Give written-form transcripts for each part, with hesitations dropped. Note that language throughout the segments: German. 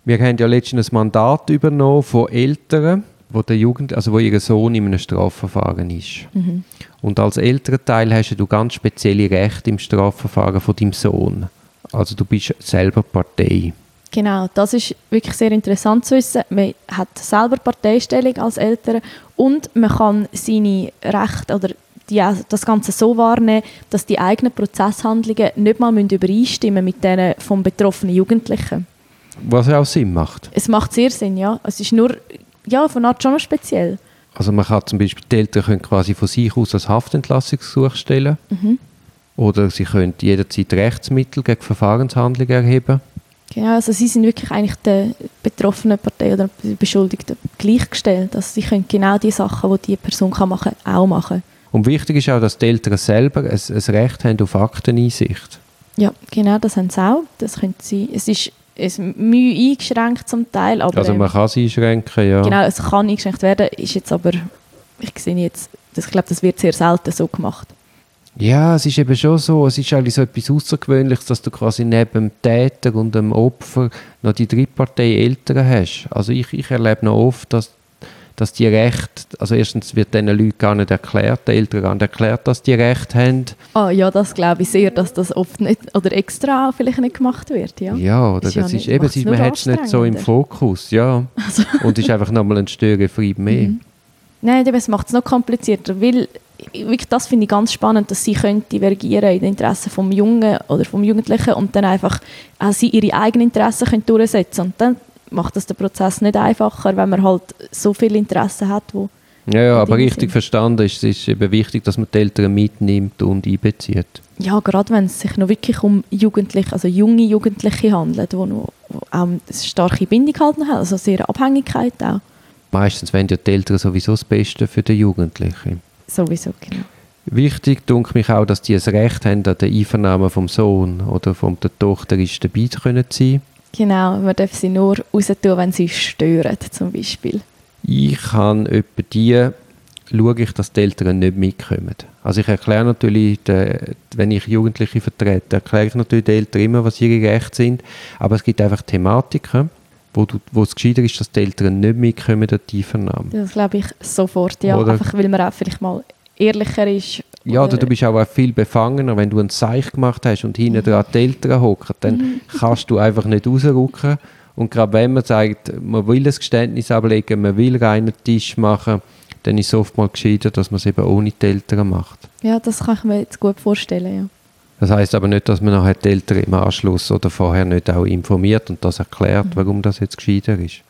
Wir haben ja letztens ein Mandat übernommen von Eltern, wo ihr Sohn in einem Strafverfahren ist. Mhm. Und als Elternteil hast du ganz spezielle Rechte im Strafverfahren von deinem Sohn. Also du bist selber Partei. Genau, das ist wirklich sehr interessant zu wissen. Man hat selber Parteistellung als Eltern und man kann seine Rechte oder das Ganze so wahrnehmen, dass die eigenen Prozesshandlungen nicht mal übereinstimmen mit denen vom betroffenen Jugendlichen. Was ja auch Sinn macht. Es macht sehr Sinn, ja. Es ist nur, ja, von Art schon noch speziell. Also man kann zum Beispiel, die Eltern können quasi von sich aus ein Haftentlassungsgesuch stellen. Mhm. Oder sie können jederzeit Rechtsmittel gegen Verfahrenshandlungen erheben. Genau, also sie sind wirklich eigentlich der betroffenen Partei oder der Beschuldigten gleichgestellt. Also sie können genau die Sachen, die Person machen kann, auch machen. Und wichtig ist auch, dass die Eltern selber ein Recht haben auf Akteneinsicht. Ja, genau, das haben sie auch. Das können sie, es ist Mühe eingeschränkt zum Teil. Aber, also man kann es einschränken, ja. Genau, es kann eingeschränkt werden, ist jetzt aber, ich glaube, das wird sehr selten so gemacht. Ja, es ist eben schon so, es ist eigentlich so etwas Außergewöhnliches, dass du quasi neben dem Täter und dem Opfer noch die Drittpartei Eltern hast. Also ich erlebe noch oft, dass die Rechte, also erstens wird diesen Leuten gar nicht erklärt, den Eltern gar nicht erklärt, dass die Rechte haben. Ah ja, das glaube ich sehr, dass das oft nicht, oder extra vielleicht nicht gemacht wird, ja. Ja, oder das ist eben, man hat es nicht so im Fokus, ja. Also. Und es ist einfach nochmal ein Störenfried mehr. Mhm. Nein, das macht es noch komplizierter, weil wirklich, das finde ich ganz spannend, dass sie divergieren in den Interessen vom Jungen oder vom Jugendlichen und dann einfach auch sie ihre eigenen Interessen durchsetzen können. Und dann macht das den Prozess nicht einfacher, wenn man halt so viele Interessen hat, wo ja, aber richtig verstanden ist, es ist eben wichtig, dass man die Eltern mitnimmt und einbezieht. Ja, gerade wenn es sich noch wirklich um Jugendliche, also junge Jugendliche handelt, die noch auch eine starke Bindung halt haben, also sehr Abhängigkeit auch. Meistens wollen ja die Eltern sowieso das Beste für den Jugendlichen. Sowieso, genau. Wichtig denke mich auch, dass die ein Recht haben, an der Einvernahme vom Sohn oder von der Tochter ist dabei zu können sein. Genau, man darf sie nur raus tun, wenn sie stören, zum Beispiel. Ich kann etwa schaue ich, dass die Eltern nicht mitkommen. Also ich erkläre natürlich, wenn ich Jugendliche vertrete, erkläre ich natürlich den Eltern immer, was ihre Rechte sind, aber es gibt einfach Thematiken, wo es gescheiter ist, dass die Eltern nicht mitkommen an die Einvernahme. Das glaube ich sofort, ja. Oder einfach, weil man auch vielleicht mal ehrlicher ist. Ja, oder du bist auch viel befangener, wenn du ein Seich gemacht hast und hinten dran die Eltern hocken, dann kannst du einfach nicht rausrücken. Und gerade wenn man sagt, man will ein Geständnis ablegen, man will reinen Tisch machen, dann ist es oftmals gescheiter, dass man es eben ohne die Eltern macht. Ja, das kann ich mir jetzt gut vorstellen, ja. Das heisst aber nicht, dass man nachher die Eltern im Anschluss oder vorher nicht auch informiert und das erklärt, warum das jetzt gescheiter ist.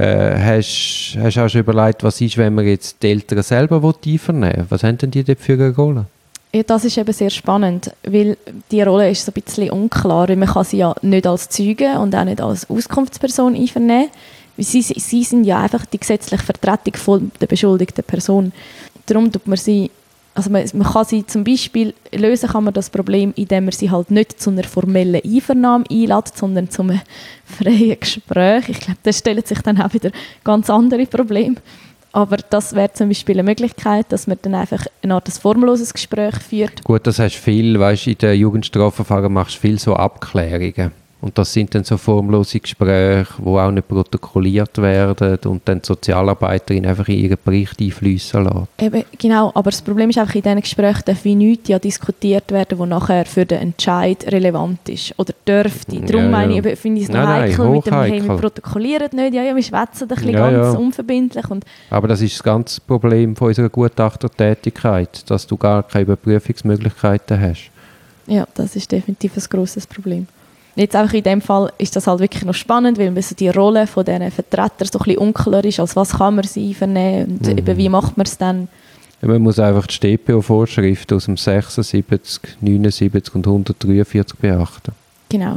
Hast du auch schon überlegt, was ist, wenn man jetzt die Eltern selber einvernehmen will? Was haben denn die dort für eine Rolle? Ja, das ist eben sehr spannend, weil die Rolle ist so ein bisschen unklar. Man kann sie ja nicht als Zeuge und auch nicht als Auskunftsperson einvernehmen. Sie sind ja einfach die gesetzliche Vertretung von der beschuldigten Person. Darum tut man sie, also man kann sie zum Beispiel lösen, kann man das Problem, indem man sie halt nicht zu einer formellen Einvernahme einlädt, sondern zu einem freien Gespräch. Ich glaube, da stellen sich dann auch wieder ganz andere Probleme. Aber das wäre zum Beispiel eine Möglichkeit, dass man dann einfach eine Art formloses Gespräch führt. Gut, das hast du viel, weißt, in den Jugendstrafverfahren machst du viel so Abklärungen. Und das sind dann so formlose Gespräche, die auch nicht protokolliert werden und dann die Sozialarbeiterin einfach in ihren Bericht einfließen lässt. Eben, genau, aber das Problem ist einfach, in diesen Gesprächen darf nichts diskutiert werden, was nachher für den Entscheid relevant ist. Oder dürfte. Darum finde ich es noch heikel mit dem, hey, wir protokollieren nicht, wir schwätzen ein bisschen ganz unverbindlich. Aber das ist das ganze Problem von unserer Gutachtertätigkeit, dass du gar keine Überprüfungsmöglichkeiten hast. Ja, das ist definitiv ein grosses Problem. Jetzt einfach in dem Fall ist das halt wirklich noch spannend, weil so die Rolle von diesen Vertretern so ein bisschen unklar ist, als was kann man sie vernehmen und eben, wie macht man es dann? Ja, man muss einfach die StPO-Vorschriften aus dem 76, 79 und 143 beachten. Genau.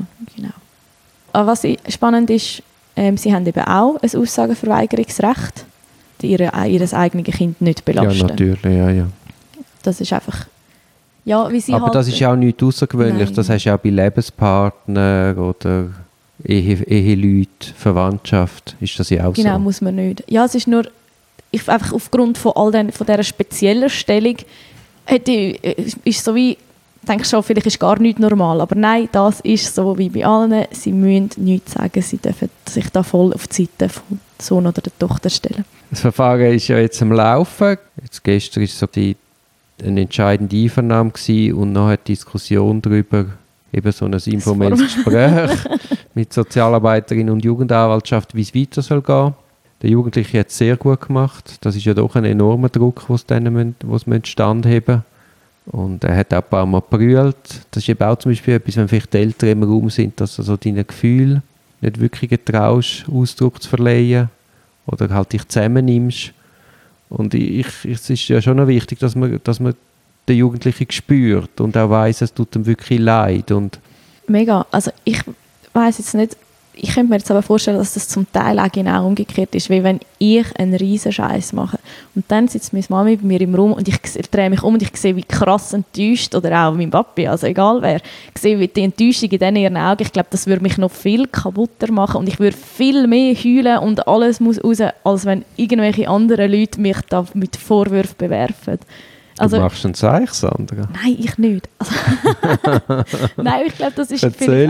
Aber was spannend ist, sie haben eben auch ein Aussagenverweigerungsrecht, ihr eigenes Kind nicht belasten. Ja, natürlich, ja. Das ist einfach... Ja, wie sie aber halt, das ist ja auch nichts Außergewöhnliches. Nein. Das hast du ja auch bei Lebenspartnern oder Eheleuten, Verwandtschaft. Ist das ja auch so? Genau, muss man nicht. Ja, es ist nur, einfach aufgrund von dieser speziellen Stellung, ist so wie denkst schon, vielleicht ist gar nichts normal. Aber nein, das ist so wie bei allen. Sie müssen nichts sagen. Sie dürfen sich da voll auf die Seite vom Sohn oder der Tochter stellen. Das Verfahren ist ja jetzt am Laufen. Jetzt gestern war so eine entscheidende Einvernahme gewesen und nachher die Diskussion darüber, eben so ein informelles Gespräch mit Sozialarbeiterin und Jugendanwaltschaft, wie es weiter soll gehen. Der Jugendliche hat es sehr gut gemacht. Das ist ja doch ein enormer Druck, den sie standheben. Und er hat auch ein paar Mal gebrüllt. Das ist eben auch zum Beispiel etwas, wenn vielleicht die Eltern im Raum sind, dass du so deinen Gefühlen nicht wirklich traust, Ausdruck zu verleihen oder halt dich zusammennimmst. Und es ist ja schon noch wichtig, dass man den Jugendlichen spürt und auch weiss, es tut ihm wirklich leid. Und mega. Also ich weiss jetzt nicht, ich könnte mir jetzt aber vorstellen, dass das zum Teil auch genau umgekehrt ist, wie wenn ich einen riesen Scheiß mache und dann sitzt meine Mami bei mir im Raum und ich drehe mich um und ich sehe, wie krass enttäuscht, oder auch mein Papi, also egal wer, ich sehe wie die Enttäuschung in ihren Augen. Ich glaube, das würde mich noch viel kaputter machen und ich würde viel mehr heulen und alles muss raus, als wenn irgendwelche anderen Leute mich da mit Vorwürfen bewerfen. Also, du machst einen Zeich, Sandra? Nein, ich nicht. Also, nein, ich glaube, das ist Erzähl.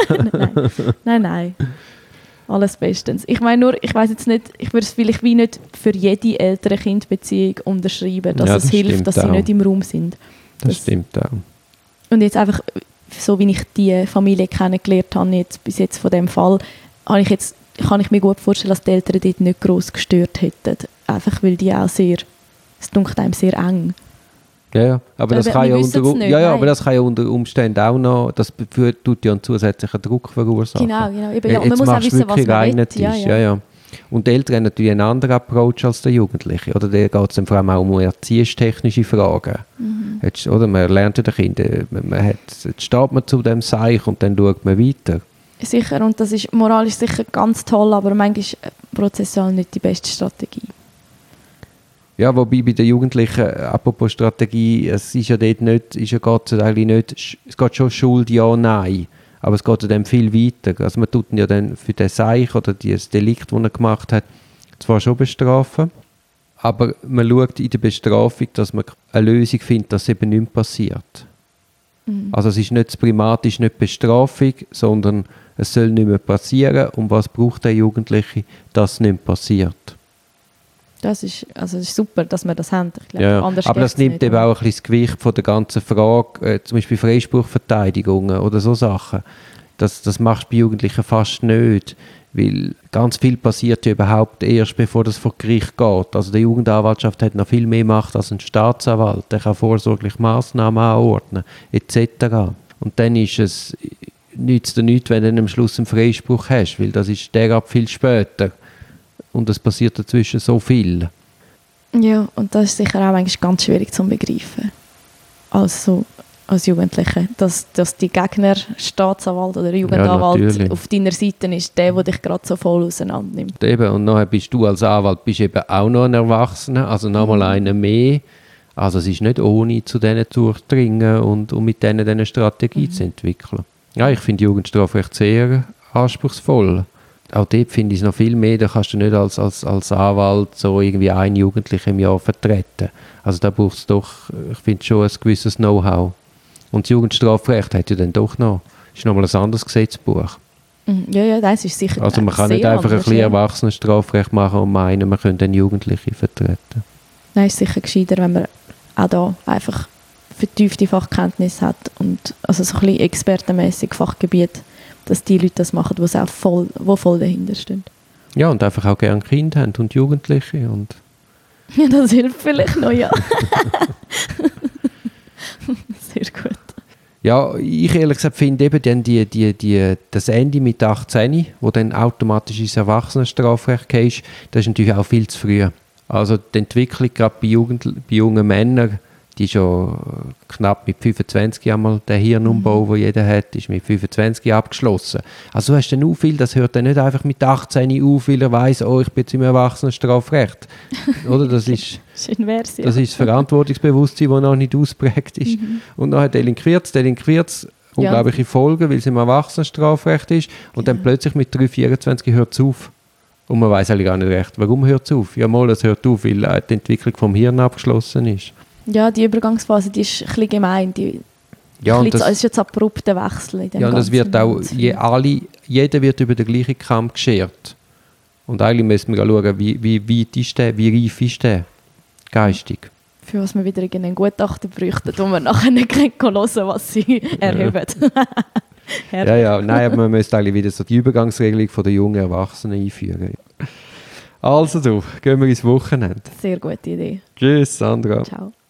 Nein. Alles bestens. Ich meine nur, ich weiß jetzt nicht, ich würde es vielleicht wie nicht für jede Eltern-Kind-Beziehung unterschreiben, dass es hilft, dass sie nicht im Raum sind. Das stimmt auch. Und jetzt einfach, so wie ich die Familie kennengelernt habe, jetzt, bis jetzt von dem Fall, kann ich mir gut vorstellen, dass die Eltern dort nicht gross gestört hätten. Einfach weil die auch es dunkelt einem sehr eng. Ja, aber das kann aber das kann ja unter Umständen auch noch, das tut ja einen zusätzlichen Druck verursachen. Genau. Eben, man muss auch wissen, was man will. Ja. Und die Eltern haben natürlich einen anderen Approach als der Jugendliche. Oder der geht es dann vor allem auch um erziehungstechnische Fragen. Oder man lernt ja den Kindern, jetzt steht man zu dem Seich und dann schaut man weiter. Sicher, und das ist moralisch sicher ganz toll, aber manchmal ist prozessual nicht die beste Strategie. Ja, wobei bei den Jugendlichen, apropos Strategie, es ist ja dort nicht, es geht schon Schuld, ja, nein, aber es geht ja dann viel weiter. Also man tut ihn ja dann für den Seich oder das Delikt, das er gemacht hat, zwar schon bestrafen, aber man schaut in der Bestrafung, dass man eine Lösung findet, dass eben nichts passiert. Also es ist nicht das Primat, ist nicht Bestrafung, sondern es soll nicht mehr passieren. Und was braucht der Jugendliche, dass es nicht passiert? Das ist super, dass wir das haben. Ich glaube, ja, aber das nimmt nicht, eben auch ein bisschen das Gewicht von der ganzen Frage, zum Beispiel Freispruchverteidigungen oder so Sachen. Das machst du bei Jugendlichen fast nicht, weil ganz viel passiert ja überhaupt erst, bevor das vor Gericht geht. Also die Jugendanwaltschaft hat noch viel mehr Macht als ein Staatsanwalt. Der kann vorsorglich Massnahmen anordnen, etc. Und dann ist es nützt dir nichts, wenn du am Schluss einen Freispruch hast, weil das ist derart viel später. Und es passiert dazwischen so viel. Ja, und das ist sicher auch eigentlich ganz schwierig zu begreifen. Also als Jugendliche, dass die Gegner, Staatsanwalt oder Jugendanwalt auf deiner Seite ist, der dich gerade so voll auseinandernimmt. Eben, und nachher bist du als Anwalt eben auch noch ein Erwachsener, also nochmal einer mehr. Also es ist nicht ohne, zu denen durchdringen und mit denen eine Strategie zu entwickeln. Ja, ich finde Jugendstrafrecht sehr anspruchsvoll. Auch dort finde ich es noch viel mehr, da kannst du nicht als Anwalt so irgendwie einen Jugendlichen im Jahr vertreten. Also da braucht es doch, ich finde schon ein gewisses Know-how. Und das Jugendstrafrecht hat ja dann doch noch, ist nochmal ein anderes Gesetzbuch. Ja, das ist sicher. Also man kann nicht einfach ein bisschen Erwachsenenstrafrecht machen und meinen, man könnte dann Jugendliche vertreten. Nein, ist sicher gescheiter, wenn man auch da einfach vertiefte Fachkenntnisse hat und also so ein bisschen expertenmässig Fachgebiet, dass die Leute das machen, die auch voll dahinter stehen. Ja, und einfach auch gerne Kinder haben und Jugendliche. Und ja, das hilft vielleicht noch, ja. Sehr gut. Ja, ich ehrlich gesagt finde eben dann das Ende mit 18, wo dann automatisch ins Erwachsenenstrafrecht gehst, das ist natürlich auch viel zu früh. Also die Entwicklung gerade bei jungen Männern, die schon knapp mit 25 einmal der Hirnumbau, den jeder hat, ist mit 25 abgeschlossen. Also du hast dann auch viel, das hört dann nicht einfach mit 18 auf, weil er weiss, ich bin jetzt im Erwachsenenstrafrecht. Oder? Das ist das Verantwortungsbewusstsein, das noch nicht ausprägt ist. Und dann delinquiert es unglaubliche Folgen, weil es im Erwachsenenstrafrecht ist. Und dann plötzlich mit 3-24 hört es auf. Und man weiss eigentlich gar nicht recht, warum hört es auf? Ja, mal, es hört auf, weil die Entwicklung vom Hirn abgeschlossen ist. Ja, die Übergangsphase, die ist ein bisschen gemein. Ja, und es ist jetzt ein abrupter Wechsel in dem ja, und das wird auch, Ganzen. jeder wird über den gleichen Kamm geschert. Und eigentlich müssen wir schauen, wie weit ist der, wie reif ist der geistig. Für was wir wieder einen Gutachter bräuchten, wo wir nachher nicht hören, was sie erheben. Ja, nein, aber man müsste eigentlich wieder so die Übergangsregelung von der jungen Erwachsenen einführen. Also du, gehen wir ins Wochenende. Sehr gute Idee. Tschüss, Sandra. Ciao.